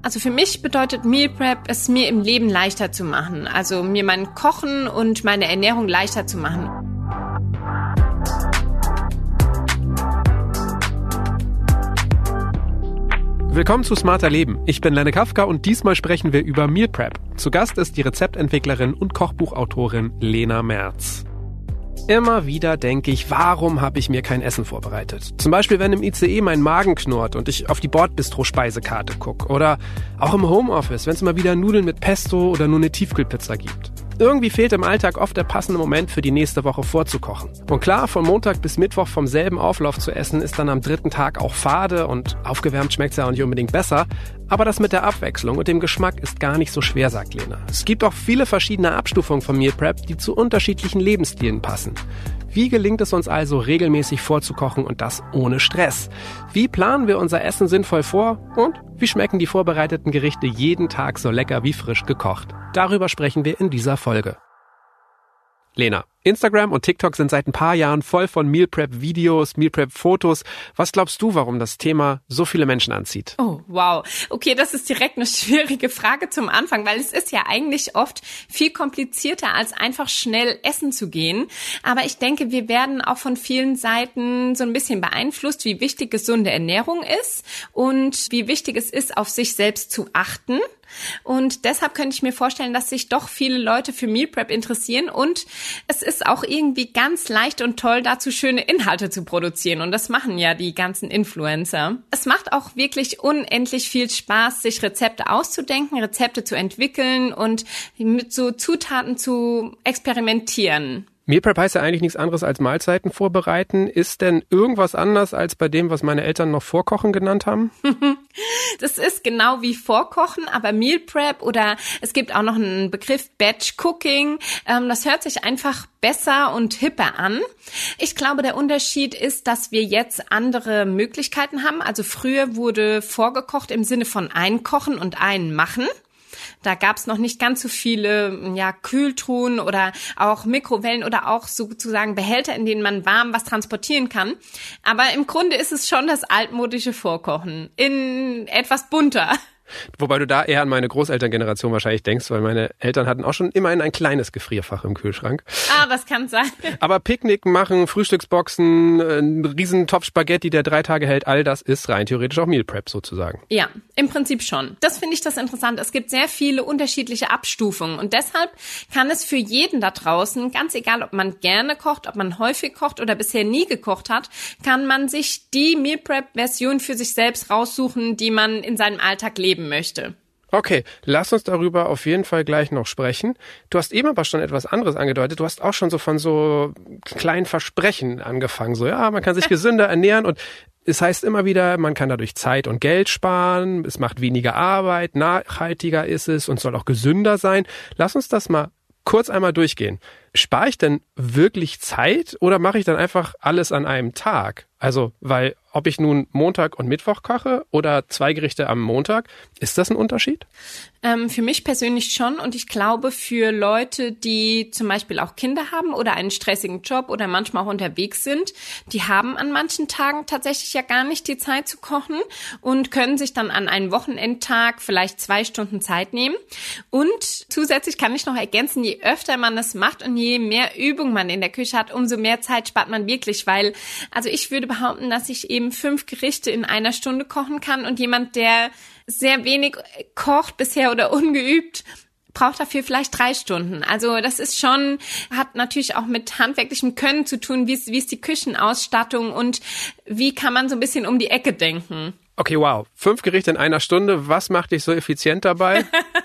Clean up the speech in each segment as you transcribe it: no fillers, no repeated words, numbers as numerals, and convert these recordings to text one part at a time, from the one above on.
Also für mich bedeutet Meal Prep, es mir im Leben leichter zu machen. Also mir mein Kochen und meine Ernährung leichter zu machen. Willkommen zu Smarter Leben. Ich bin Lenne Kafka und diesmal sprechen wir über Meal Prep. Zu Gast ist die Rezeptentwicklerin und Kochbuchautorin Lena Merz. Immer wieder denke ich, warum habe ich mir kein Essen vorbereitet? Zum Beispiel, wenn im ICE mein Magen knurrt und ich auf die Bordbistro-Speisekarte gucke. Oder auch im Homeoffice, wenn es mal wieder Nudeln mit Pesto oder nur eine Tiefkühlpizza gibt. Irgendwie fehlt im Alltag oft der passende Moment für die nächste Woche vorzukochen. Und klar, von Montag bis Mittwoch vom selben Auflauf zu essen, ist dann am dritten Tag auch fade und aufgewärmt schmeckt's ja auch nicht unbedingt besser. Aber das mit der Abwechslung und dem Geschmack ist gar nicht so schwer, sagt Lena. Es gibt auch viele verschiedene Abstufungen von Meal Prep, die zu unterschiedlichen Lebensstilen passen. Wie gelingt es uns also, regelmäßig vorzukochen und das ohne Stress? Wie planen wir unser Essen sinnvoll vor? Und wie schmecken die vorbereiteten Gerichte jeden Tag so lecker wie frisch gekocht? Darüber sprechen wir in dieser Folge. Lena, Instagram und TikTok sind seit ein paar Jahren voll von Meal Prep Videos, Meal Prep Fotos. Was glaubst du, warum das Thema so viele Menschen anzieht? Oh, wow. Okay, das ist direkt eine schwierige Frage zum Anfang, weil es ist ja eigentlich oft viel komplizierter, als einfach schnell essen zu gehen. Aber ich denke, wir werden auch von vielen Seiten so ein bisschen beeinflusst, wie wichtig gesunde Ernährung ist und wie wichtig es ist, auf sich selbst zu achten. Und deshalb könnte ich mir vorstellen, dass sich doch viele Leute für Meal Prep interessieren und es ist auch irgendwie ganz leicht und toll, dazu schöne Inhalte zu produzieren und das machen ja die ganzen Influencer. Es macht auch wirklich unendlich viel Spaß, sich Rezepte auszudenken, Rezepte zu entwickeln und mit so Zutaten zu experimentieren. Meal Prep heißt ja eigentlich nichts anderes als Mahlzeiten vorbereiten. Ist denn irgendwas anders als bei dem, was meine Eltern noch Vorkochen genannt haben? Das ist genau wie Vorkochen, aber Meal Prep oder es gibt auch noch einen Begriff Batch Cooking. Das hört sich einfach besser und hipper an. Ich glaube, der Unterschied ist, dass wir jetzt andere Möglichkeiten haben. Also früher wurde vorgekocht im Sinne von einkochen und einmachen. Da gab's noch nicht ganz so viele Kühltruhen oder auch Mikrowellen oder auch sozusagen Behälter, in denen man warm was transportieren kann. Aber im Grunde ist es schon das altmodische Vorkochen in etwas bunter. Wobei du da eher an meine Großelterngeneration wahrscheinlich denkst, weil meine Eltern hatten auch schon immerhin ein kleines Gefrierfach im Kühlschrank. Ah, das kann sein. Aber Picknick machen, Frühstücksboxen, ein riesen Topf Spaghetti, der 3 Tage hält, all das ist rein theoretisch auch Meal Prep sozusagen. Ja, im Prinzip schon. Das finde ich das interessant. Es gibt sehr viele unterschiedliche Abstufungen und deshalb kann es für jeden da draußen, ganz egal, ob man gerne kocht, ob man häufig kocht oder bisher nie gekocht hat, kann man sich die Meal Prep-Version für sich selbst raussuchen, die man in seinem Alltag leben möchte. Okay, lass uns darüber auf jeden Fall gleich noch sprechen. Du hast eben aber schon etwas anderes angedeutet. Du hast auch schon so von so kleinen Versprechen angefangen. So, ja, man kann sich gesünder ernähren und es heißt immer wieder, man kann dadurch Zeit und Geld sparen. Es macht weniger Arbeit, nachhaltiger ist es und soll auch gesünder sein. Lass uns das mal kurz einmal durchgehen. Spare ich denn wirklich Zeit oder mache ich dann einfach alles an einem Tag? Also, weil ob ich nun Montag und Mittwoch koche oder 2 Gerichte am Montag, ist das ein Unterschied? Für mich persönlich schon und ich glaube für Leute, die zum Beispiel auch Kinder haben oder einen stressigen Job oder manchmal auch unterwegs sind, die haben an manchen Tagen tatsächlich ja gar nicht die Zeit zu kochen und können sich dann an einem Wochenendtag vielleicht 2 Stunden Zeit nehmen. Und zusätzlich kann ich noch ergänzen, je öfter man es macht und je mehr Übung man in der Küche hat, umso mehr Zeit spart man wirklich, weil, also ich würde behaupten, dass ich eben 5 Gerichte in einer Stunde kochen kann und jemand, der sehr wenig kocht bisher oder ungeübt, braucht dafür vielleicht 3 Stunden. Also das ist schon, hat natürlich auch mit handwerklichem Können zu tun, wie ist die Küchenausstattung und wie kann man so ein bisschen um die Ecke denken. Okay, wow. 5 Gerichte in einer Stunde, was macht dich so effizient dabei?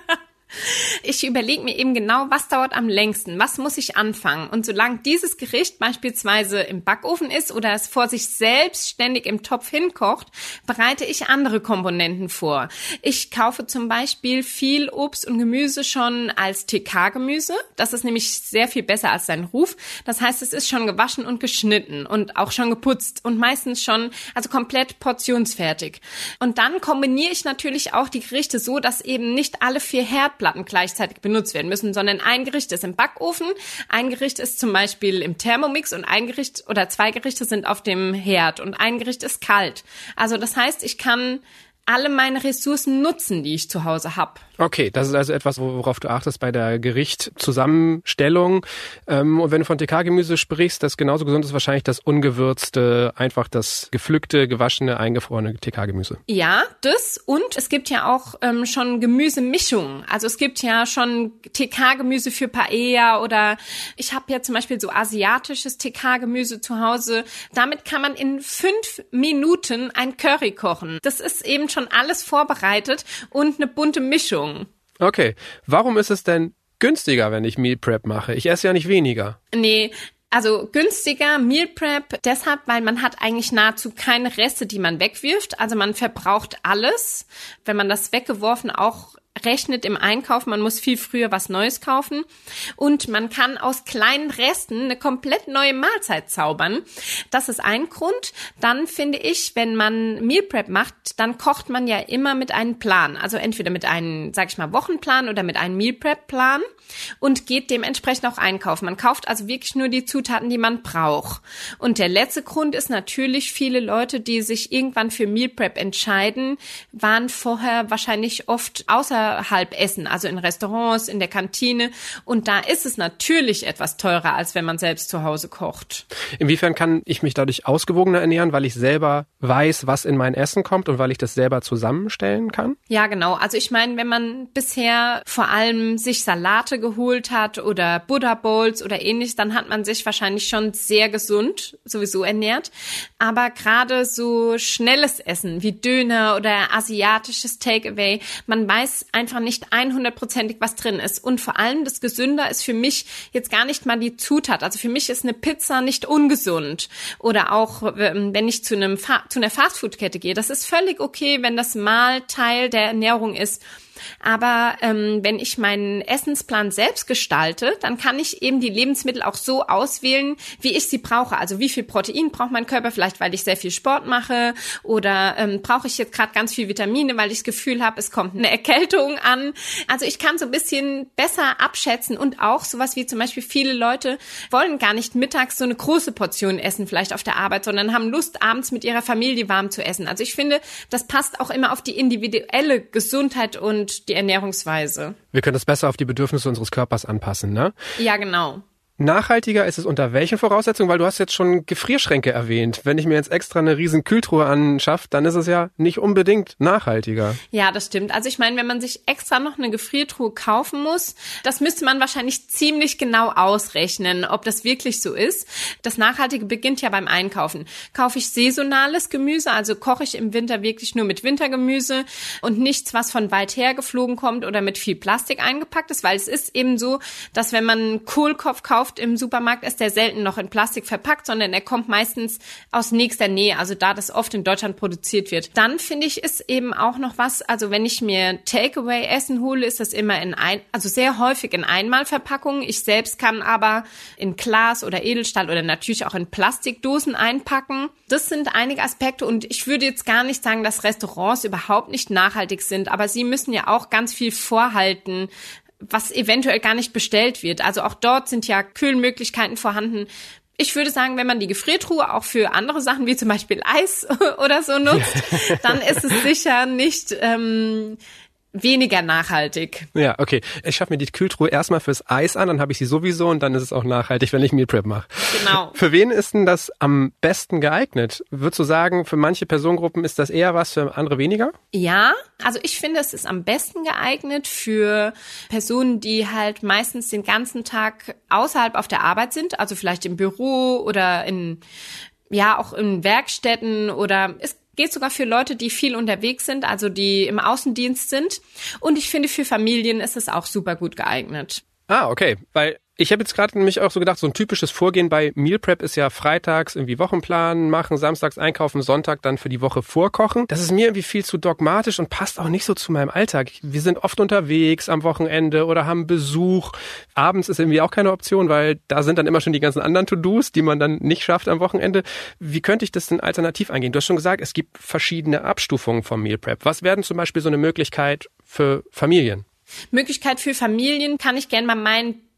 Ich überlege mir eben genau, was dauert am längsten, was muss ich anfangen. Und solange dieses Gericht beispielsweise im Backofen ist oder es vor sich selbst ständig im Topf hinkocht, bereite ich andere Komponenten vor. Ich kaufe zum Beispiel viel Obst und Gemüse schon als TK-Gemüse. Das ist nämlich sehr viel besser als sein Ruf. Das heißt, es ist schon gewaschen und geschnitten und auch schon geputzt und meistens schon, also komplett portionsfertig. Und dann kombiniere ich natürlich auch die Gerichte so, dass eben nicht alle 4 Herdplatten gleichzeitig benutzt werden müssen, sondern ein Gericht ist im Backofen, ein Gericht ist zum Beispiel im Thermomix und ein Gericht oder 2 Gerichte sind auf dem Herd und ein Gericht ist kalt. Also das heißt, ich kann alle meine Ressourcen nutzen, die ich zu Hause habe. Okay, das ist also etwas, worauf du achtest bei der Gerichtzusammenstellung. Und wenn du von TK-Gemüse sprichst, das genauso gesund ist wahrscheinlich das ungewürzte, einfach das gepflückte, gewaschene, eingefrorene TK-Gemüse. Ja, das. Und es gibt ja auch schon Gemüsemischungen. Also es gibt ja schon TK-Gemüse für Paella oder ich habe ja zum Beispiel so asiatisches TK-Gemüse zu Hause. Damit kann man in 5 Minuten ein Curry kochen. Das ist eben schon alles vorbereitet und eine bunte Mischung. Okay, warum ist es denn günstiger, wenn ich Meal Prep mache? Ich esse ja nicht weniger. Nee, also günstiger Meal Prep deshalb, weil man hat eigentlich nahezu keine Reste, die man wegwirft. Also man verbraucht alles. Wenn man das weggeworfen auch rechnet im Einkauf, man muss viel früher was Neues kaufen und man kann aus kleinen Resten eine komplett neue Mahlzeit zaubern. Das ist ein Grund. Dann finde ich, wenn man Meal Prep macht, dann kocht man ja immer mit einem Plan. Also entweder mit einem, sag ich mal, Wochenplan oder mit einem Meal Prep Plan und geht dementsprechend auch einkaufen. Man kauft also wirklich nur die Zutaten, die man braucht. Und der letzte Grund ist natürlich, viele Leute, die sich irgendwann für Meal Prep entscheiden, waren vorher wahrscheinlich oft außerhalb essen, also in Restaurants, in der Kantine. Und da ist es natürlich etwas teurer, als wenn man selbst zu Hause kocht. Inwiefern kann ich mich dadurch ausgewogener ernähren, weil ich selber weiß, was in mein Essen kommt und weil ich das selber zusammenstellen kann? Ja, genau. Also ich meine, wenn man bisher vor allem sich Salate geholt hat oder Buddha Bowls oder ähnliches, dann hat man sich wahrscheinlich schon sehr gesund sowieso ernährt. Aber gerade so schnelles Essen wie Döner oder asiatisches Takeaway, man weiß einfach nicht 100%ig, was drin ist. Und vor allem das Gesünder ist für mich jetzt gar nicht mal die Zutat. Also für mich ist eine Pizza nicht ungesund. Oder auch, wenn ich zu einer Fastfood-Kette gehe, das ist völlig okay, wenn das mal Teil der Ernährung ist. Aber wenn ich meinen Essensplan selbst gestalte, dann kann ich eben die Lebensmittel auch so auswählen, wie ich sie brauche. Also wie viel Protein braucht mein Körper, vielleicht weil ich sehr viel Sport mache oder brauche ich jetzt gerade ganz viel Vitamine, weil ich das Gefühl habe, es kommt eine Erkältung an. Also ich kann so ein bisschen besser abschätzen und auch sowas wie zum Beispiel viele Leute wollen gar nicht mittags so eine große Portion essen, vielleicht auf der Arbeit, sondern haben Lust, abends mit ihrer Familie warm zu essen. Also ich finde, das passt auch immer auf die individuelle Gesundheit und die Ernährungsweise. Wir können das besser auf die Bedürfnisse unseres Körpers anpassen, ne? Ja, genau. Nachhaltiger ist es unter welchen Voraussetzungen? Weil du hast jetzt schon Gefrierschränke erwähnt. Wenn ich mir jetzt extra eine riesen Kühltruhe anschaffe, dann ist es ja nicht unbedingt nachhaltiger. Ja, das stimmt. Also ich meine, wenn man sich extra noch eine Gefriertruhe kaufen muss, das müsste man wahrscheinlich ziemlich genau ausrechnen, ob das wirklich so ist. Das Nachhaltige beginnt ja beim Einkaufen. Kaufe ich saisonales Gemüse, also koche ich im Winter wirklich nur mit Wintergemüse und nichts, was von weit her geflogen kommt oder mit viel Plastik eingepackt ist, weil es ist eben so, dass wenn man einen Kohlkopf kauft im Supermarkt, ist der selten noch in Plastik verpackt, sondern er kommt meistens aus nächster Nähe, also da das oft in Deutschland produziert wird. Dann finde ich, ist eben auch noch was, also wenn ich mir Takeaway-Essen hole, ist das immer also sehr häufig in Einmalverpackungen. Ich selbst kann aber in Glas oder Edelstahl oder natürlich auch in Plastikdosen einpacken. Das sind einige Aspekte und ich würde jetzt gar nicht sagen, dass Restaurants überhaupt nicht nachhaltig sind, aber sie müssen ja auch ganz viel vorhalten, was eventuell gar nicht bestellt wird. Also auch dort sind ja Kühlmöglichkeiten vorhanden. Ich würde sagen, wenn man die Gefriertruhe auch für andere Sachen wie zum Beispiel Eis oder so nutzt, dann ist es sicher nicht weniger nachhaltig. Ja, okay. Ich schaffe mir die Kühltruhe erstmal fürs Eis an, dann habe ich sie sowieso und dann ist es auch nachhaltig, wenn ich Meal Prep mache. Genau. Für wen ist denn das am besten geeignet? Würdest du sagen, für manche Personengruppen ist das eher was, für andere weniger? Ja, also ich finde, es ist am besten geeignet für Personen, die halt meistens den ganzen Tag außerhalb auf der Arbeit sind, also vielleicht im Büro oder auch in Werkstätten oder es geht sogar für Leute, die viel unterwegs sind, also die im Außendienst sind. Und ich finde, für Familien ist es auch super gut geeignet. Ah, okay. Weil ich habe jetzt gerade nämlich auch so gedacht, so ein typisches Vorgehen bei Meal Prep ist ja freitags irgendwie Wochenplan machen, samstags einkaufen, Sonntag dann für die Woche vorkochen. Das ist mir irgendwie viel zu dogmatisch und passt auch nicht so zu meinem Alltag. Wir sind oft unterwegs am Wochenende oder haben Besuch. Abends ist irgendwie auch keine Option, weil da sind dann immer schon die ganzen anderen To-Dos, die man dann nicht schafft am Wochenende. Wie könnte ich das denn alternativ angehen? Du hast schon gesagt, es gibt verschiedene Abstufungen vom Meal Prep. Was wäre denn zum Beispiel so eine Möglichkeit für Familien? Möglichkeit für Familien kann ich gerne mal meinen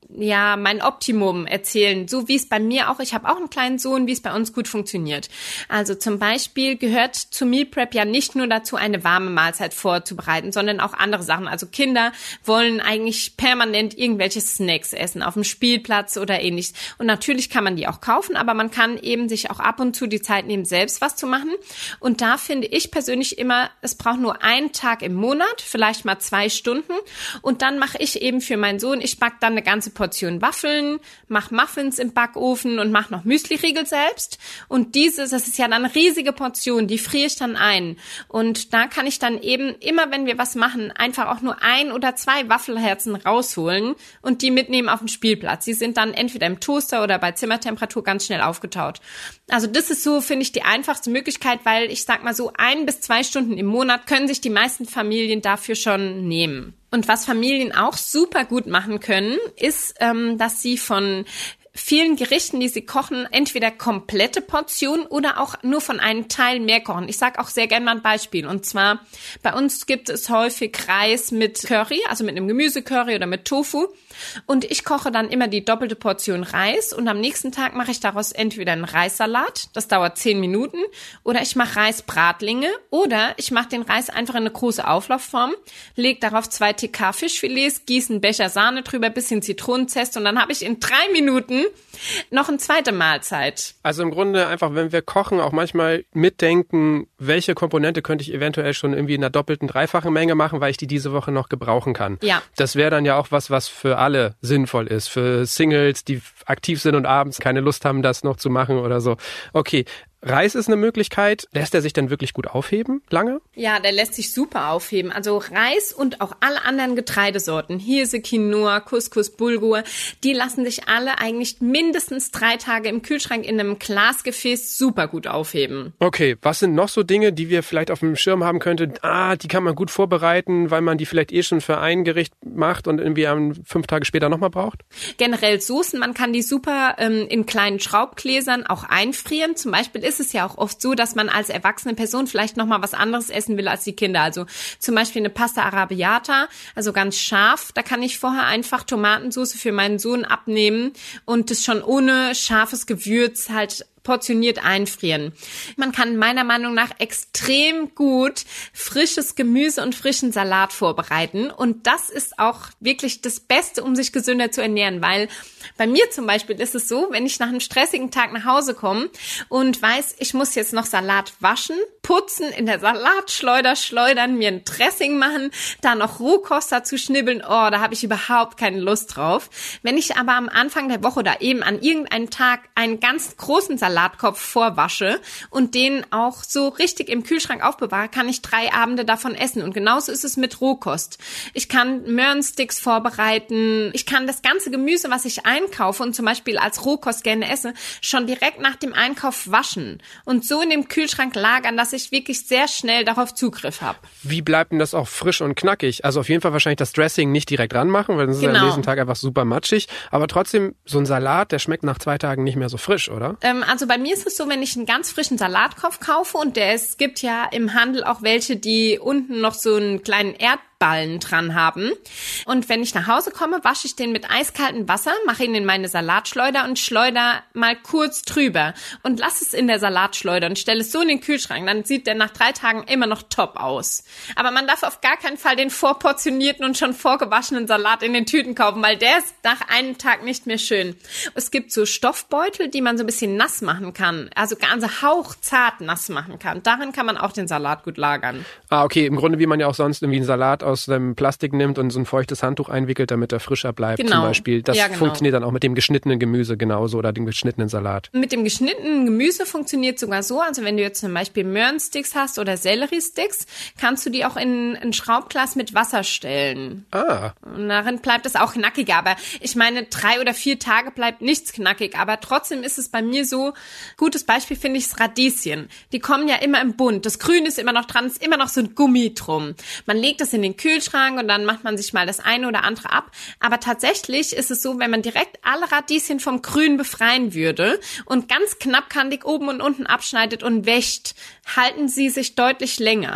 mein Optimum erzählen, so wie es bei mir auch, ich habe auch einen kleinen Sohn, wie es bei uns gut funktioniert. Also zum Beispiel gehört zu Meal Prep ja nicht nur dazu, eine warme Mahlzeit vorzubereiten, sondern auch andere Sachen. Also Kinder wollen eigentlich permanent irgendwelche Snacks essen, auf dem Spielplatz oder ähnliches. Und natürlich kann man die auch kaufen, aber man kann eben sich auch ab und zu die Zeit nehmen, selbst was zu machen. Und da finde ich persönlich immer, es braucht nur einen Tag im Monat, vielleicht mal 2 Stunden. Und dann mache ich eben für meinen Sohn, ich backe dann eine ganze Portion Waffeln, mache Muffins im Backofen und mache noch Müsliriegel selbst. Und das ist ja dann eine riesige Portion, die friere ich dann ein. Und da kann ich dann eben immer, wenn wir was machen, einfach auch nur 1 oder 2 Waffelherzen rausholen und die mitnehmen auf den Spielplatz. Die sind dann entweder im Toaster oder bei Zimmertemperatur ganz schnell aufgetaut. Also das ist so, finde ich, die einfachste Möglichkeit, weil ich sag mal so 1 bis 2 Stunden im Monat können sich die meisten Familien dafür schon nehmen. Und was Familien auch super gut machen können, ist, dass sie von vielen Gerichten, die sie kochen, entweder komplette Portionen oder auch nur von einem Teil mehr kochen. Ich sage auch sehr gerne mal ein Beispiel. Und zwar, bei uns gibt es häufig Reis mit Curry, also mit einem Gemüsecurry oder mit Tofu. Und ich koche dann immer die doppelte Portion Reis und am nächsten Tag mache ich daraus entweder einen Reissalat, das dauert 10 Minuten, oder ich mache Reisbratlinge oder ich mache den Reis einfach in eine große Auflaufform, lege darauf 2 TK Fischfilets, gieße einen Becher Sahne drüber, bisschen Zitronenzest und dann habe ich in 3 Minuten noch eine zweite Mahlzeit. Also im Grunde einfach, wenn wir kochen, auch manchmal mitdenken, welche Komponente könnte ich eventuell schon irgendwie in einer doppelten, dreifachen Menge machen, weil ich die diese Woche noch gebrauchen kann. Ja. Das wäre dann ja auch was für alle sinnvoll ist. Für Singles, die aktiv sind und abends keine Lust haben, das noch zu machen oder so. Okay. Reis ist eine Möglichkeit. Lässt er sich denn wirklich gut aufheben? Lange? Ja, der lässt sich super aufheben. Also Reis und auch alle anderen Getreidesorten, Hirse, Quinoa, Couscous, Bulgur, die lassen sich alle eigentlich mindestens 3 Tage im Kühlschrank in einem Glasgefäß super gut aufheben. Okay, was sind noch so Dinge, die wir vielleicht auf dem Schirm haben könnten? Die kann man gut vorbereiten, weil man die vielleicht schon für ein Gericht macht und irgendwie 5 Tage später nochmal braucht? Generell Soßen, man kann die super in kleinen Schraubgläsern auch einfrieren. Zum Beispiel ist es ja auch oft so, dass man als erwachsene Person vielleicht noch mal was anderes essen will als die Kinder. Also zum Beispiel eine Pasta Arrabbiata, also ganz scharf. Da kann ich vorher einfach Tomatensauce für meinen Sohn abnehmen und das schon ohne scharfes Gewürz halt portioniert einfrieren. Man kann meiner Meinung nach extrem gut frisches Gemüse und frischen Salat vorbereiten und das ist auch wirklich das Beste, um sich gesünder zu ernähren, weil bei mir zum Beispiel ist es so, wenn ich nach einem stressigen Tag nach Hause komme und weiß, ich muss jetzt noch Salat waschen, putzen, in der Salatschleuder schleudern, mir ein Dressing machen, da noch Rohkost dazu schnibbeln, da habe ich überhaupt keine Lust drauf. Wenn ich aber am Anfang der Woche oder eben an irgendeinem Tag einen ganz großen Salatkopf vorwasche und den auch so richtig im Kühlschrank aufbewahre, kann ich 3 Abende davon essen. Und genauso ist es mit Rohkost. Ich kann Möhrensticks vorbereiten. Ich kann das ganze Gemüse, was ich einkaufe und zum Beispiel als Rohkost gerne esse, schon direkt nach dem Einkauf waschen und so in dem Kühlschrank lagern, dass ich wirklich sehr schnell darauf Zugriff habe. Wie bleibt denn das auch frisch und knackig? Also auf jeden Fall wahrscheinlich das Dressing nicht direkt ranmachen, weil das ist am nächsten Tag einfach super matschig. Aber trotzdem, so ein Salat, der schmeckt nach 2 Tagen nicht mehr so frisch, oder? Also bei mir ist es so, wenn ich einen ganz frischen Salatkopf kaufe und es gibt ja im Handel auch welche, die unten noch so einen kleinen Erdballen dran haben. Und wenn ich nach Hause komme, wasche ich den mit eiskaltem Wasser, mache ihn in meine Salatschleuder und schleuder mal kurz drüber und lasse es in der Salatschleuder und stelle es so in den Kühlschrank. Dann sieht der nach 3 Tagen immer noch top aus. Aber man darf auf gar keinen Fall den vorportionierten und schon vorgewaschenen Salat in den Tüten kaufen, weil der ist nach einem Tag nicht mehr schön. Es gibt so Stoffbeutel, die man so ein bisschen nass machen kann, also ganz hauchzart nass machen kann. Darin kann man auch den Salat gut lagern. Okay, im Grunde wie man ja auch sonst irgendwie einen Salat aus einem Plastik nimmt und so ein feuchtes Handtuch einwickelt, damit er frischer bleibt zum Beispiel. Das funktioniert dann auch mit dem geschnittenen Gemüse genauso oder dem geschnittenen Salat. Mit dem geschnittenen Gemüse funktioniert sogar so, also wenn du jetzt zum Beispiel Möhrensticks hast oder Selleriesticks, kannst du die auch in ein Schraubglas mit Wasser stellen. Und darin bleibt es auch knackiger, aber ich meine 3 oder 4 Tage bleibt nichts knackig, aber trotzdem ist es bei mir so, gutes Beispiel finde ich das Radieschen. Die kommen ja immer im Bund. Das Grün ist immer noch dran, ist immer noch so ein Gummi drum. Man legt das in den Kühlschrank und dann macht man sich mal das eine oder andere ab. Aber tatsächlich ist es so, wenn man direkt alle Radieschen vom Grün befreien würde und ganz knappkantig oben und unten abschneidet und wäscht, halten sie sich deutlich länger.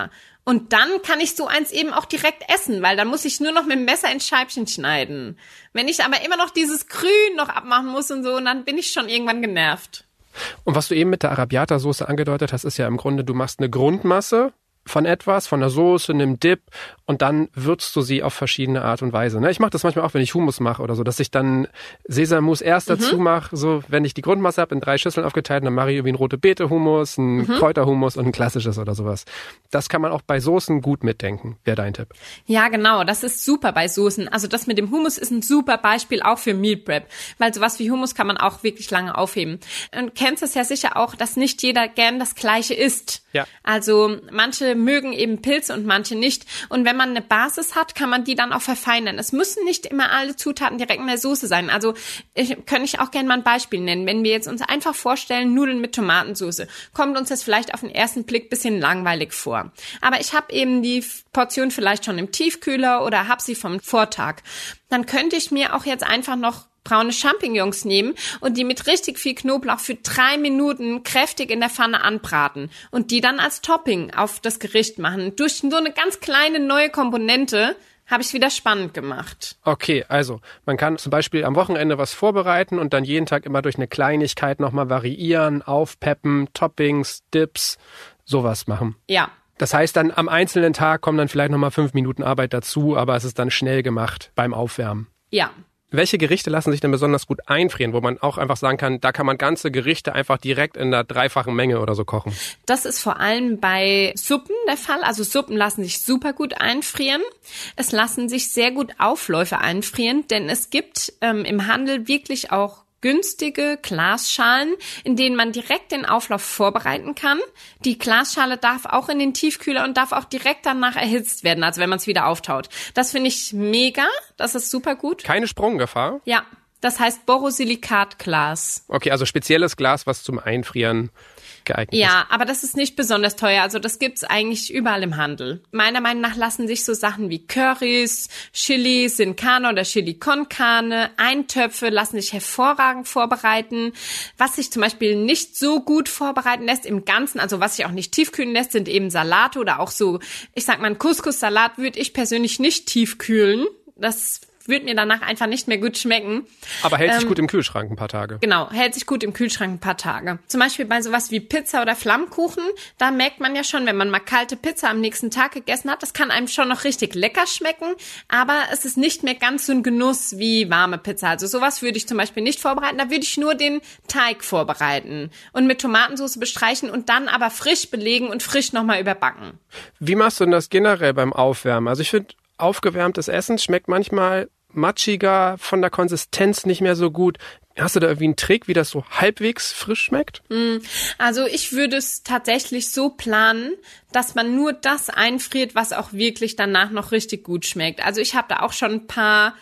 Und dann kann ich so eins eben auch direkt essen, weil dann muss ich nur noch mit dem Messer in Scheibchen schneiden. Wenn ich aber immer noch dieses Grün noch abmachen muss und so, dann bin ich schon irgendwann genervt. Und was du eben mit der Arrabbiata-Soße angedeutet hast, ist ja im Grunde, du machst eine Grundmasse von etwas, von der Soße, einem Dip und dann würzt du sie auf verschiedene Art und Weise. Ich mache das manchmal auch, wenn ich Hummus mache oder so, dass ich dann Sesammus erst dazu mache, so wenn ich die Grundmasse habe, in 3 Schüsseln aufgeteilt, dann mache ich irgendwie einen Rote-Beete-Hummus, einen Kräuterhummus und ein klassisches oder sowas. Das kann man auch bei Soßen gut mitdenken, wäre dein Tipp. Ja, genau, das ist super bei Soßen. Also das mit dem Hummus ist ein super Beispiel auch für Meal Prep, weil sowas wie Hummus kann man auch wirklich lange aufheben. Und kennst es ja sicher auch, dass nicht jeder gern das Gleiche isst. Ja. Also manche mögen eben Pilze und manche nicht. Und wenn man eine Basis hat, kann man die dann auch verfeinern. Es müssen nicht immer alle Zutaten direkt in der Soße sein. Also könnte ich auch gerne mal ein Beispiel nennen. Wenn wir jetzt uns einfach vorstellen, Nudeln mit Tomatensauce, kommt uns das vielleicht auf den ersten Blick ein bisschen langweilig vor. Aber ich habe eben die Portion vielleicht schon im Tiefkühler oder habe sie vom Vortag. Dann könnte ich mir auch jetzt einfach noch braune Champignons nehmen und die mit richtig viel Knoblauch für 3 Minuten kräftig in der Pfanne anbraten und die dann als Topping auf das Gericht machen. Durch so eine ganz kleine neue Komponente habe ich es wieder spannend gemacht. Okay, also man kann zum Beispiel am Wochenende was vorbereiten und dann jeden Tag immer durch eine Kleinigkeit nochmal variieren, aufpeppen, Toppings, Dips, sowas machen. Ja. Das heißt dann am einzelnen Tag kommen dann vielleicht nochmal 5 Minuten Arbeit dazu, aber es ist dann schnell gemacht beim Aufwärmen. Ja. Welche Gerichte lassen sich denn besonders gut einfrieren, wo man auch einfach sagen kann, da kann man ganze Gerichte einfach direkt in der 3-fachen Menge oder so kochen? Das ist vor allem bei Suppen der Fall. Also Suppen lassen sich super gut einfrieren. Es lassen sich sehr gut Aufläufe einfrieren, denn es gibt im Handel wirklich auch günstige Glasschalen, in denen man direkt den Auflauf vorbereiten kann. Die Glasschale darf auch in den Tiefkühler und darf auch direkt danach erhitzt werden, also wenn man es wieder auftaut. Das finde ich mega, das ist super gut. Keine Sprunggefahr? Ja, das heißt Borosilikatglas. Okay, also spezielles Glas, was zum Einfrieren geeignet ist. Ja, aber das ist nicht besonders teuer. Also das gibt's eigentlich überall im Handel. Meiner Meinung nach lassen sich so Sachen wie Currys, Chili sin Carne oder Chili con Carne, Eintöpfe lassen sich hervorragend vorbereiten. Was sich zum Beispiel nicht so gut vorbereiten lässt im Ganzen, also was sich auch nicht tiefkühlen lässt, sind eben Salate oder auch so, ich sag mal, einen Couscous-Salat würde ich persönlich nicht tiefkühlen. Das würde mir danach einfach nicht mehr gut schmecken. Aber hält sich gut im Kühlschrank ein paar Tage. Genau, hält sich gut im Kühlschrank ein paar Tage. Zum Beispiel bei sowas wie Pizza oder Flammkuchen, da merkt man ja schon, wenn man mal kalte Pizza am nächsten Tag gegessen hat, das kann einem schon noch richtig lecker schmecken, aber es ist nicht mehr ganz so ein Genuss wie warme Pizza. Also sowas würde ich zum Beispiel nicht vorbereiten, da würde ich nur den Teig vorbereiten und mit Tomatensauce bestreichen und dann aber frisch belegen und frisch nochmal überbacken. Wie machst du denn das generell beim Aufwärmen? Also ich finde, aufgewärmtes Essen schmeckt manchmal matschiger, von der Konsistenz nicht mehr so gut. Hast du da irgendwie einen Trick, wie das so halbwegs frisch schmeckt? Also ich würde es tatsächlich so planen, dass man nur das einfriert, was auch wirklich danach noch richtig gut schmeckt. Also ich habe da auch schon ein paar,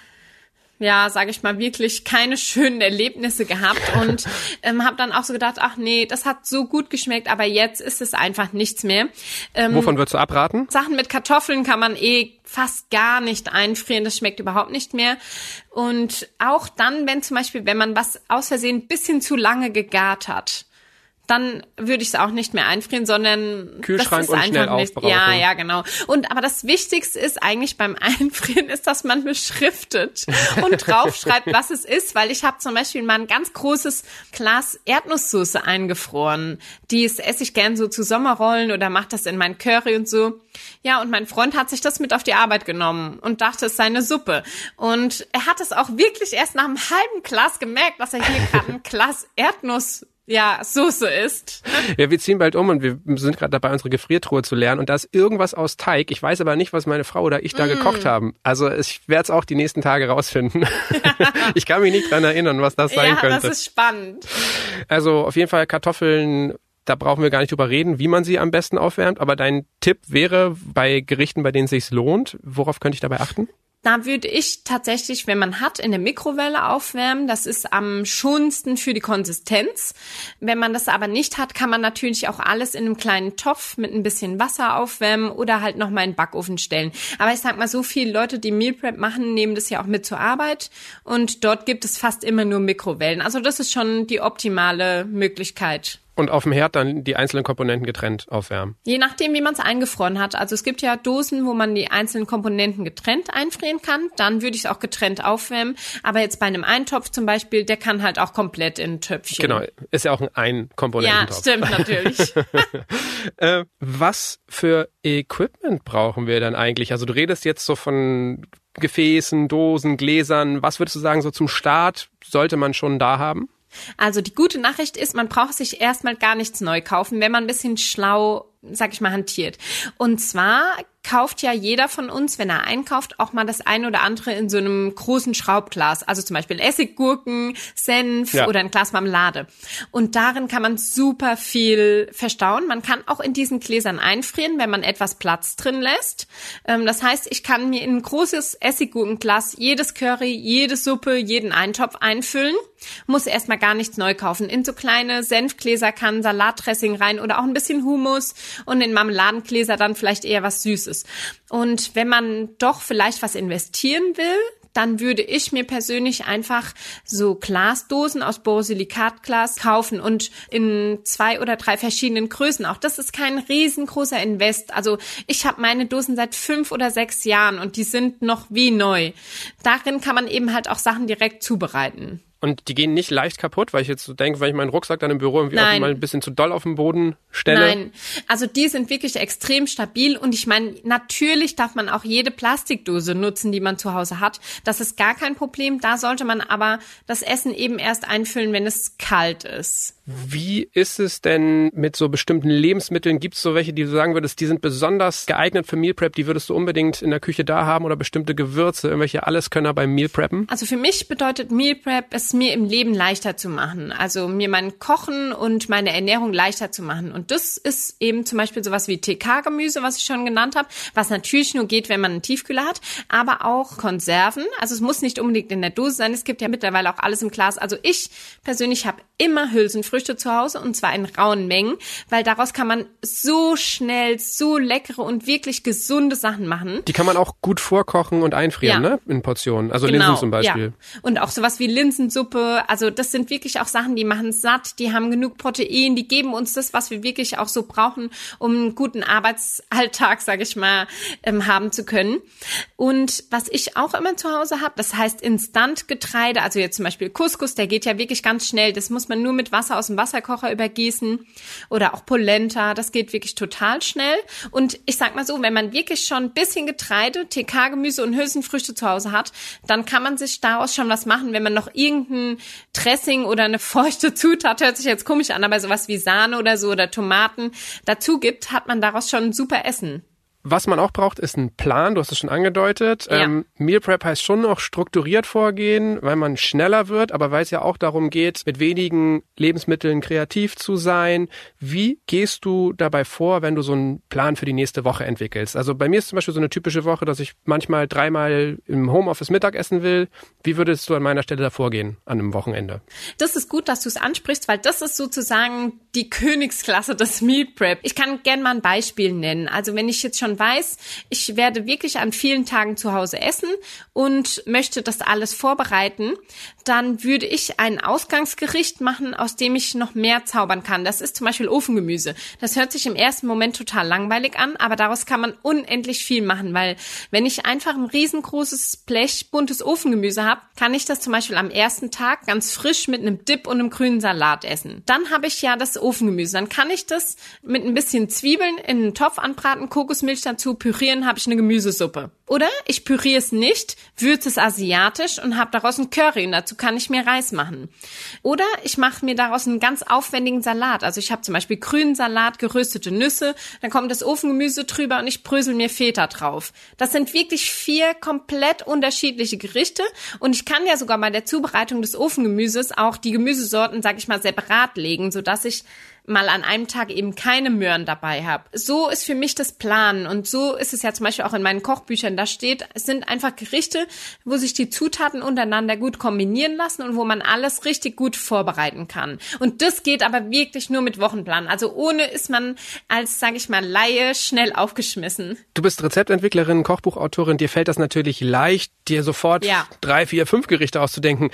ja, sage ich mal, wirklich keine schönen Erlebnisse gehabt und habe dann auch so gedacht, ach nee, das hat so gut geschmeckt, aber jetzt ist es einfach nichts mehr. Wovon würdest du abraten? Sachen mit Kartoffeln kann man fast gar nicht einfrieren, das schmeckt überhaupt nicht mehr. Und auch dann, wenn man was aus Versehen ein bisschen zu lange gegart hat, dann würde ich es auch nicht mehr einfrieren, sondern Kühlschrank das ist und schnell einfach nicht. aufbrauchen. Ja, genau. Aber das Wichtigste ist eigentlich beim Einfrieren, ist, dass man beschriftet und draufschreibt, was es ist, weil ich habe zum Beispiel mal ein ganz großes Glas Erdnusssoße eingefroren. Das esse ich gern so zu Sommerrollen oder mache das in mein Curry und so. Ja, und mein Freund hat sich das mit auf die Arbeit genommen und dachte, es sei eine Suppe. Und er hat es auch wirklich erst nach einem halben Glas gemerkt, dass er hier gerade ein Glas Soße ist. Ja, wir ziehen bald um und wir sind gerade dabei, unsere Gefriertruhe zu leeren und da ist irgendwas aus Teig. Ich weiß aber nicht, was meine Frau oder ich da gekocht haben. Also ich werde es auch die nächsten Tage rausfinden. Ich kann mich nicht dran erinnern, was das sein könnte. Ja, das ist spannend. Also auf jeden Fall Kartoffeln, da brauchen wir gar nicht drüber reden, wie man sie am besten aufwärmt. Aber dein Tipp wäre bei Gerichten, bei denen es sich lohnt, worauf könnte ich dabei achten? Da würde ich tatsächlich, wenn man hat, in der Mikrowelle aufwärmen. Das ist am schonendsten für die Konsistenz. Wenn man das aber nicht hat, kann man natürlich auch alles in einem kleinen Topf mit ein bisschen Wasser aufwärmen oder halt nochmal in den Backofen stellen. Aber ich sag mal, so viele Leute, die Meal Prep machen, nehmen das ja auch mit zur Arbeit. Und dort gibt es fast immer nur Mikrowellen. Also das ist schon die optimale Möglichkeit. Und auf dem Herd dann die einzelnen Komponenten getrennt aufwärmen? Je nachdem, wie man es eingefroren hat. Also es gibt ja Dosen, wo man die einzelnen Komponenten getrennt einfrieren kann. Dann würde ich es auch getrennt aufwärmen. Aber jetzt bei einem Eintopf zum Beispiel, der kann halt auch komplett in ein Töpfchen. Genau, ist ja auch ein Ein-Komponententopf. Ja, stimmt, natürlich. Was für Equipment brauchen wir dann eigentlich? Also du redest jetzt so von Gefäßen, Dosen, Gläsern. Was würdest du sagen, so zum Start sollte man schon da haben? Also die gute Nachricht ist, man braucht sich erstmal gar nichts neu kaufen, wenn man ein bisschen schlau, sag ich mal, hantiert. Und zwar kauft ja jeder von uns, wenn er einkauft, auch mal das ein oder andere in so einem großen Schraubglas. Also zum Beispiel Essiggurken, Senf oder ein Glas Marmelade. Und darin kann man super viel verstauen. Man kann auch in diesen Gläsern einfrieren, wenn man etwas Platz drin lässt. Das heißt, ich kann mir in ein großes Essiggurkenglas jedes Curry, jede Suppe, jeden Eintopf einfüllen. Muss erstmal gar nichts neu kaufen. In so kleine Senfgläser kann Salatdressing rein oder auch ein bisschen Hummus und in Marmeladengläser dann vielleicht eher was Süßes. Und wenn man doch vielleicht was investieren will, dann würde ich mir persönlich einfach so Glasdosen aus Borosilikatglas kaufen und in 2 oder 3 verschiedenen Größen. Auch das ist kein riesengroßer Invest. Also ich habe meine Dosen seit 5 oder 6 Jahren und die sind noch wie neu. Darin kann man eben halt auch Sachen direkt zubereiten. Und die gehen nicht leicht kaputt, weil ich jetzt so denke, wenn ich meinen Rucksack dann im Büro irgendwie auch mal ein bisschen zu doll auf den Boden stelle. Nein, also die sind wirklich extrem stabil und ich meine, natürlich darf man auch jede Plastikdose nutzen, die man zu Hause hat. Das ist gar kein Problem. Da sollte man aber das Essen eben erst einfüllen, wenn es kalt ist. Wie ist es denn mit so bestimmten Lebensmitteln? Gibt es so welche, die du sagen würdest, die sind besonders geeignet für Meal Prep, die würdest du unbedingt in der Küche da haben oder bestimmte Gewürze, irgendwelche Alleskönner beim Meal Preppen? Also für mich bedeutet Meal Prep, es mir im Leben leichter zu machen. Also mir mein Kochen und meine Ernährung leichter zu machen. Und das ist eben zum Beispiel sowas wie TK-Gemüse, was ich schon genannt habe, was natürlich nur geht, wenn man einen Tiefkühler hat, aber auch Konserven. Also es muss nicht unbedingt in der Dose sein. Es gibt ja mittlerweile auch alles im Glas. Also ich persönlich habe immer Hülsenfrüchte zu Hause und zwar in rauen Mengen, weil daraus kann man so schnell, so leckere und wirklich gesunde Sachen machen. Die kann man auch gut vorkochen und einfrieren, ne? In Portionen. Also genau, Linsen zum Beispiel. Ja. Und auch sowas wie Linsensuppe. Also das sind wirklich auch Sachen, die machen satt, die haben genug Protein, die geben uns das, was wir wirklich auch so brauchen, um einen guten Arbeitsalltag, sage ich mal, haben zu können. Und was ich auch immer zu Hause habe, das heißt Instantgetreide, also jetzt zum Beispiel Couscous, der geht ja wirklich ganz schnell, das muss man nur mit Wasser aus dem Wasserkocher übergießen oder auch Polenta, das geht wirklich total schnell. Und ich sag mal so, wenn man wirklich schon ein bisschen Getreide, TK-Gemüse und Hülsenfrüchte zu Hause hat, dann kann man sich daraus schon was machen, wenn man noch irgendein Dressing oder eine feuchte Zutat, hört sich jetzt komisch an, aber sowas wie Sahne oder so oder Tomaten dazu gibt, hat man daraus schon ein super Essen. Was man auch braucht, ist ein Plan, du hast es schon angedeutet. Ja. Meal Prep heißt schon noch strukturiert vorgehen, weil man schneller wird, aber weil es ja auch darum geht, mit wenigen Lebensmitteln kreativ zu sein. Wie gehst du dabei vor, wenn du so einen Plan für die nächste Woche entwickelst? Also bei mir ist zum Beispiel so eine typische Woche, dass ich manchmal 3-mal im Homeoffice Mittag essen will. Wie würdest du an meiner Stelle da vorgehen an einem Wochenende? Das ist gut, dass du es ansprichst, weil das ist sozusagen die Königsklasse des Meal Prep. Ich kann gerne mal ein Beispiel nennen. Also wenn ich jetzt schon weiß, ich werde wirklich an vielen Tagen zu Hause essen und möchte das alles vorbereiten, dann würde ich ein Ausgangsgericht machen, aus dem ich noch mehr zaubern kann. Das ist zum Beispiel Ofengemüse. Das hört sich im ersten Moment total langweilig an, aber daraus kann man unendlich viel machen, weil wenn ich einfach ein riesengroßes Blech buntes Ofengemüse habe, kann ich das zum Beispiel am ersten Tag ganz frisch mit einem Dip und einem grünen Salat essen. Dann habe ich ja das Ofengemüse. Dann kann ich das mit ein bisschen Zwiebeln in einen Topf anbraten, Kokosmilch dazu, pürieren, habe ich eine Gemüsesuppe. Oder ich püriere es nicht, würze es asiatisch und habe daraus ein Curry und dazu kann ich mir Reis machen. Oder ich mache mir daraus einen ganz aufwendigen Salat. Also ich habe zum Beispiel grünen Salat, geröstete Nüsse, dann kommt das Ofengemüse drüber und ich brösel mir Feta drauf. Das sind wirklich 4 komplett unterschiedliche Gerichte und ich kann ja sogar bei der Zubereitung des Ofengemüses auch die Gemüsesorten, sag ich mal, separat legen, sodass ich mal an einem Tag eben keine Möhren dabei habe. So ist für mich das Planen und so ist es ja zum Beispiel auch in meinen Kochbüchern. Da steht, es sind einfach Gerichte, wo sich die Zutaten untereinander gut kombinieren lassen und wo man alles richtig gut vorbereiten kann. Und das geht aber wirklich nur mit Wochenplan. Also ohne ist man als, sage ich mal, Laie schnell aufgeschmissen. Du bist Rezeptentwicklerin, Kochbuchautorin. Dir fällt das natürlich leicht, dir sofort 3, 4, 5 Gerichte auszudenken.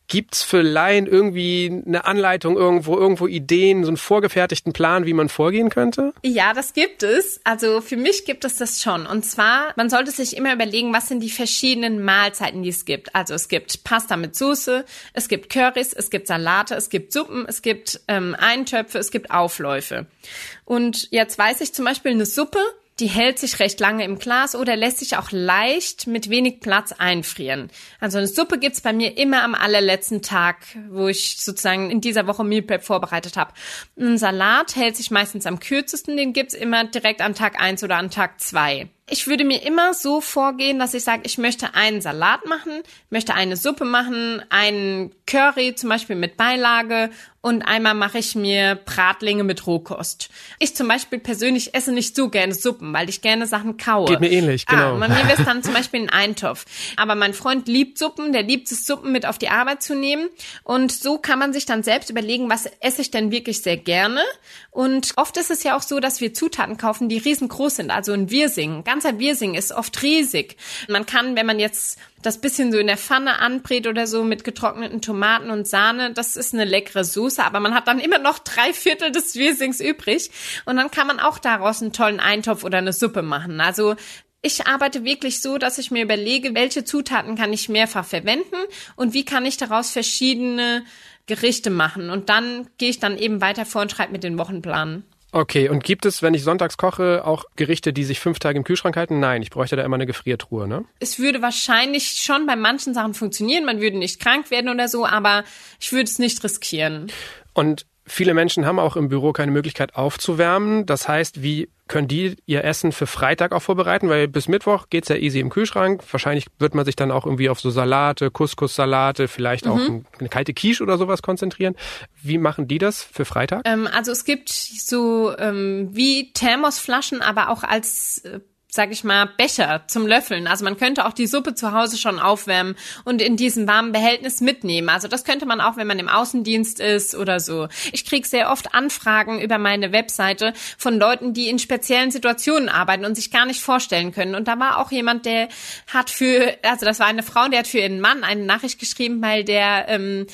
Gibt's für Laien irgendwie eine Anleitung, irgendwo Ideen, so einen vorgefertigten Plan, wie man vorgehen könnte? Ja, das gibt es. Also für mich gibt es das schon. Und zwar, man sollte sich immer überlegen, was sind die verschiedenen Mahlzeiten, die es gibt. Also es gibt Pasta mit Soße, es gibt Currys, es gibt Salate, es gibt Suppen, es gibt Eintöpfe, es gibt Aufläufe. Und jetzt weiß ich zum Beispiel eine Suppe, die hält sich recht lange im Glas oder lässt sich auch leicht mit wenig Platz einfrieren. Also eine Suppe gibt's bei mir immer am allerletzten Tag, wo ich sozusagen in dieser Woche Meal Prep vorbereitet habe. Ein Salat hält sich meistens am kürzesten, den gibt's immer direkt an Tag 1 oder an Tag 2. Ich würde mir immer so vorgehen, dass ich sage, ich möchte einen Salat machen, möchte eine Suppe machen, einen Curry zum Beispiel mit Beilage und einmal mache ich mir Bratlinge mit Rohkost. Ich zum Beispiel persönlich esse nicht so gerne Suppen, weil ich gerne Sachen kaue. Geht mir ähnlich, genau. Bei mir wäre es dann zum Beispiel ein Eintopf. Aber mein Freund liebt Suppen, der liebt es, Suppen mit auf die Arbeit zu nehmen. Und so kann man sich dann selbst überlegen, was esse ich denn wirklich sehr gerne. Und oft ist es ja auch so, dass wir Zutaten kaufen, die riesengroß sind, also ein Wirsing. Ganzer Wirsing ist oft riesig. Man kann, wenn man jetzt das bisschen so in der Pfanne anbrät oder so mit getrockneten Tomaten und Sahne, das ist eine leckere Soße, aber man hat dann immer noch 3/4 des Wirsings übrig und dann kann man auch daraus einen tollen Eintopf oder eine Suppe machen. Also ich arbeite wirklich so, dass ich mir überlege, welche Zutaten kann ich mehrfach verwenden und wie kann ich daraus verschiedene Gerichte machen. Und dann gehe ich dann eben weiter vor und schreibe mit den Wochenplan. Okay, und gibt es, wenn ich sonntags koche, auch Gerichte, die sich 5 Tage im Kühlschrank halten? Nein, ich bräuchte da immer eine Gefriertruhe, ne? Es würde wahrscheinlich schon bei manchen Sachen funktionieren. Man würde nicht krank werden oder so, aber ich würde es nicht riskieren. Und viele Menschen haben auch im Büro keine Möglichkeit aufzuwärmen. Das heißt, wie können die ihr Essen für Freitag auch vorbereiten? Weil bis Mittwoch geht's ja easy im Kühlschrank. Wahrscheinlich wird man sich dann auch irgendwie auf so Salate, Couscous-Salate, vielleicht auch eine kalte Quiche oder sowas konzentrieren. Wie machen die das für Freitag? Also es gibt so wie Thermosflaschen, aber auch als sag ich mal, Becher zum Löffeln. Also man könnte auch die Suppe zu Hause schon aufwärmen und in diesem warmen Behältnis mitnehmen. Also das könnte man auch, wenn man im Außendienst ist oder so. Ich kriege sehr oft Anfragen über meine Webseite von Leuten, die in speziellen Situationen arbeiten und sich gar nicht vorstellen können. Und da war auch jemand, der hat das war eine Frau, der hat für ihren Mann eine Nachricht geschrieben, weil der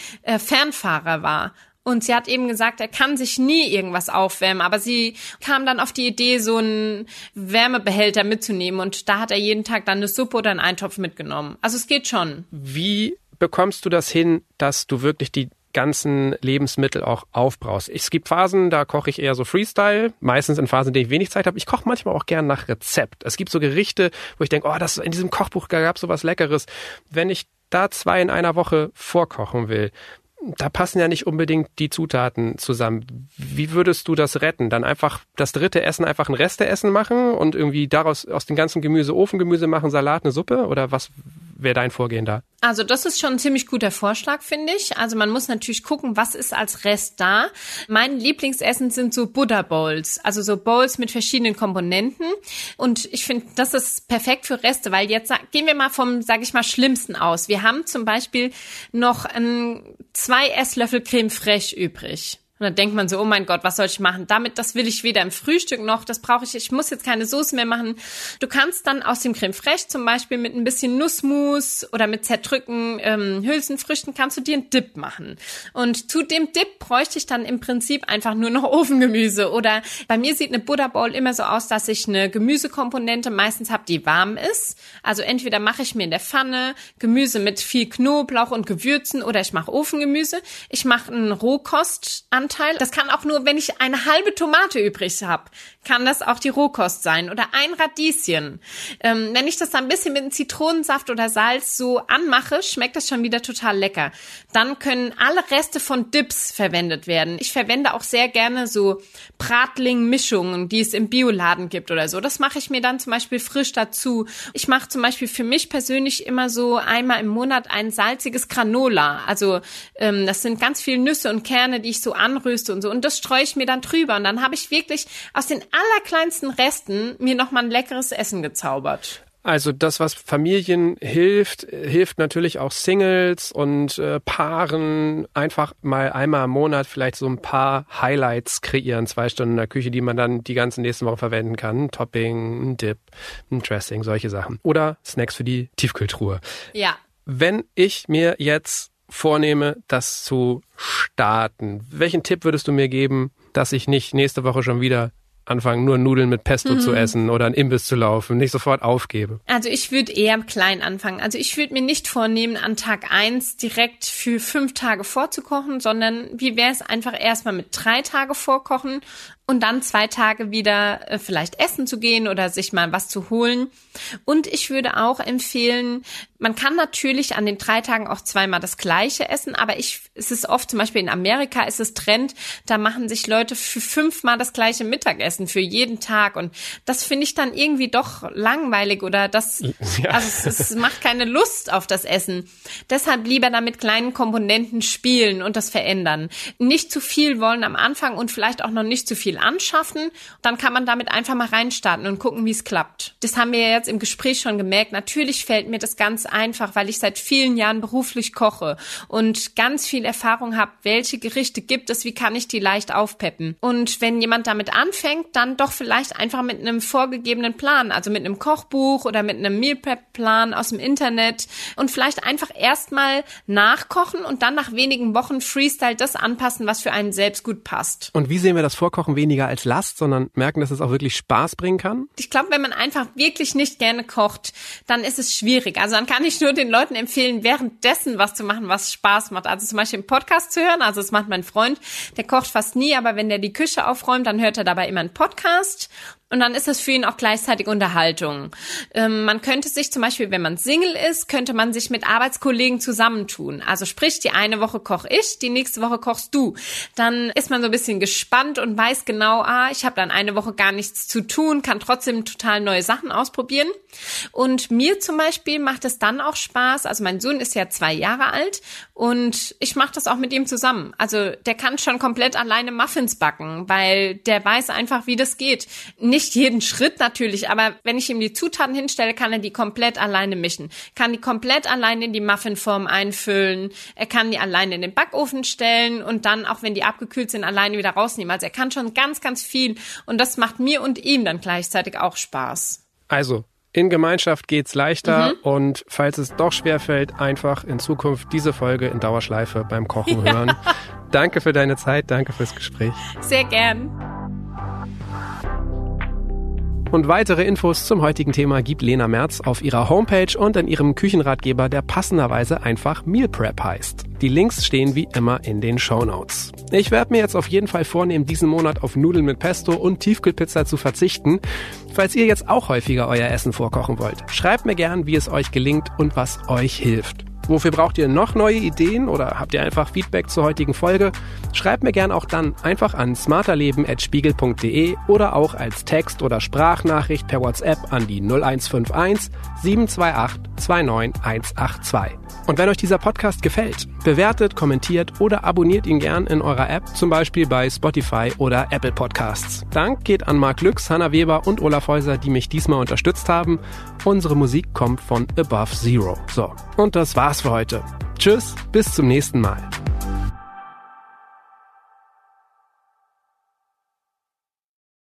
Fernfahrer war. Und sie hat eben gesagt, er kann sich nie irgendwas aufwärmen. Aber sie kam dann auf die Idee, so einen Wärmebehälter mitzunehmen. Und da hat er jeden Tag dann eine Suppe oder einen Eintopf mitgenommen. Also es geht schon. Wie bekommst du das hin, dass du wirklich die ganzen Lebensmittel auch aufbrauchst? Es gibt Phasen, da koche ich eher so Freestyle, meistens in Phasen, in denen ich wenig Zeit habe. Ich koche manchmal auch gern nach Rezept. Es gibt so Gerichte, wo ich denke, in diesem Kochbuch gab es so was Leckeres. Wenn ich da 2 in einer Woche vorkochen will, da passen ja nicht unbedingt die Zutaten zusammen. Wie würdest du das retten? Dann einfach das dritte Essen einfach ein Resteessen machen und irgendwie daraus aus dem ganzen Gemüse Ofengemüse machen, Salat, eine Suppe? Oder was wäre dein Vorgehen da? Also das ist schon ein ziemlich guter Vorschlag, finde ich. Also man muss natürlich gucken, was ist als Rest da. Mein Lieblingsessen sind so Buddha Bowls, also so Bowls mit verschiedenen Komponenten. Und ich finde, das ist perfekt für Reste, weil jetzt gehen wir mal vom, sage ich mal, Schlimmsten aus. Wir haben zum Beispiel noch 2 Esslöffel Creme Fraiche übrig. Und dann denkt man so, oh mein Gott, was soll ich machen? Das will ich weder im Frühstück noch, das brauche ich muss jetzt keine Soße mehr machen. Du kannst dann aus dem Creme Fraiche zum Beispiel mit ein bisschen Nussmus oder mit zerdrückten Hülsenfrüchten kannst du dir einen Dip machen. Und zu dem Dip bräuchte ich dann im Prinzip einfach nur noch Ofengemüse. Oder bei mir sieht eine Buddha Bowl immer so aus, dass ich eine Gemüsekomponente meistens habe, die warm ist. Also entweder mache ich mir in der Pfanne Gemüse mit viel Knoblauch und Gewürzen oder ich mache Ofengemüse. Ich mache einen Rohkostanteil. Das kann auch nur, wenn ich eine halbe Tomate übrig habe, kann das auch die Rohkost sein oder ein Radieschen. Wenn ich das dann ein bisschen mit einem Zitronensaft oder Salz so anmache, schmeckt das schon wieder total lecker. Dann können alle Reste von Dips verwendet werden. Ich verwende auch sehr gerne so Bratling-Mischungen, die es im Bioladen gibt oder so. Das mache ich mir dann zum Beispiel frisch dazu. Ich mache zum Beispiel für mich persönlich immer so einmal im Monat ein salziges Granola. Also das sind ganz viele Nüsse und Kerne, die ich so anröste und so. Und das streue ich mir dann drüber. Und dann habe ich wirklich aus den allerkleinsten Resten mir nochmal ein leckeres Essen gezaubert. Also das, was Familien hilft natürlich auch Singles und Paaren, einfach mal einmal im Monat vielleicht so ein paar Highlights kreieren, 2 Stunden in der Küche, die man dann die ganzen nächsten Wochen verwenden kann. Ein Topping, ein Dip, ein Dressing, solche Sachen. Oder Snacks für die Tiefkühltruhe. Ja. Wenn ich mir jetzt vornehme, das zu starten, welchen Tipp würdest du mir geben, dass ich nicht nächste Woche schon wieder anfangen, nur Nudeln mit Pesto zu essen oder einen Imbiss zu laufen, nicht sofort aufgebe? Also ich würde eher klein anfangen. Also ich würde mir nicht vornehmen, an Tag 1 direkt für 5 Tage vorzukochen, sondern wie wäre es einfach erstmal mit 3 Tage vorkochen und dann 2 Tage wieder vielleicht essen zu gehen oder sich mal was zu holen. Und ich würde auch empfehlen, man kann natürlich an den 3 Tagen auch zweimal das Gleiche essen, aber es ist oft, zum Beispiel in Amerika ist es Trend, da machen sich Leute für 5-mal das gleiche Mittagessen für jeden Tag und das finde ich dann irgendwie doch langweilig oder also es macht keine Lust auf das Essen. Deshalb lieber da mit kleinen Komponenten spielen und das verändern. Nicht zu viel wollen am Anfang und vielleicht auch noch nicht zu viel anschaffen, dann kann man damit einfach mal reinstarten und gucken, wie es klappt. Das haben wir ja jetzt im Gespräch schon gemerkt. Natürlich fällt mir das ganz einfach, weil ich seit vielen Jahren beruflich koche und ganz viel Erfahrung habe, welche Gerichte gibt es, wie kann ich die leicht aufpeppen. Und wenn jemand damit anfängt, dann doch vielleicht einfach mit einem vorgegebenen Plan, also mit einem Kochbuch oder mit einem Meal Prep Plan aus dem Internet und vielleicht einfach erstmal nachkochen und dann nach wenigen Wochen Freestyle das anpassen, was für einen selbst gut passt. Und wie sehen wir das Vorkochen weniger als Last, sondern merken, dass es auch wirklich Spaß bringen kann? Ich glaube, wenn man einfach wirklich nicht gerne kocht, dann ist es schwierig. Also dann kann ich nur den Leuten empfehlen, währenddessen was zu machen, was Spaß macht. Also zum Beispiel einen Podcast zu hören. Also das macht mein Freund, der kocht fast nie, aber wenn der die Küche aufräumt, dann hört er dabei immer einen Podcast. Und dann ist es für ihn auch gleichzeitig Unterhaltung. Man könnte sich zum Beispiel, wenn man Single ist, könnte man sich mit Arbeitskollegen zusammentun. Also sprich, die eine Woche koche ich, die nächste Woche kochst du. Dann ist man so ein bisschen gespannt und weiß genau, ich habe dann eine Woche gar nichts zu tun, kann trotzdem total neue Sachen ausprobieren. Und mir zum Beispiel macht es dann auch Spaß. Also mein Sohn ist ja 2 Jahre alt und ich mache das auch mit ihm zusammen. Also der kann schon komplett alleine Muffins backen, weil der weiß einfach, wie das geht. Nicht jeden Schritt natürlich, aber wenn ich ihm die Zutaten hinstelle, kann er die komplett alleine mischen. Kann die komplett alleine in die Muffinform einfüllen. Er kann die alleine in den Backofen stellen und dann, auch wenn die abgekühlt sind, alleine wieder rausnehmen. Also er kann schon ganz, ganz viel und das macht mir und ihm dann gleichzeitig auch Spaß. Also, in Gemeinschaft geht's leichter und falls es doch schwerfällt, einfach in Zukunft diese Folge in Dauerschleife beim Kochen hören. Danke für deine Zeit, danke fürs Gespräch. Sehr gern. Und weitere Infos zum heutigen Thema gibt Lena Merz auf ihrer Homepage und in ihrem Küchenratgeber, der passenderweise einfach Meal Prep heißt. Die Links stehen wie immer in den Shownotes. Ich werde mir jetzt auf jeden Fall vornehmen, diesen Monat auf Nudeln mit Pesto und Tiefkühlpizza zu verzichten. Falls ihr jetzt auch häufiger euer Essen vorkochen wollt, schreibt mir gern, wie es euch gelingt und was euch hilft. Wofür braucht ihr noch neue Ideen oder habt ihr einfach Feedback zur heutigen Folge? Schreibt mir gern auch dann einfach an smarterleben@spiegel.de oder auch als Text- oder Sprachnachricht per WhatsApp an die 0151 728 29182. Und wenn euch dieser Podcast gefällt, bewertet, kommentiert oder abonniert ihn gern in eurer App, zum Beispiel bei Spotify oder Apple Podcasts. Dank geht an Marc Lüx, Hanna Weber und Olaf Häuser, die mich diesmal unterstützt haben. Unsere Musik kommt von Above Zero. So, und das war's für heute. Tschüss, bis zum nächsten Mal.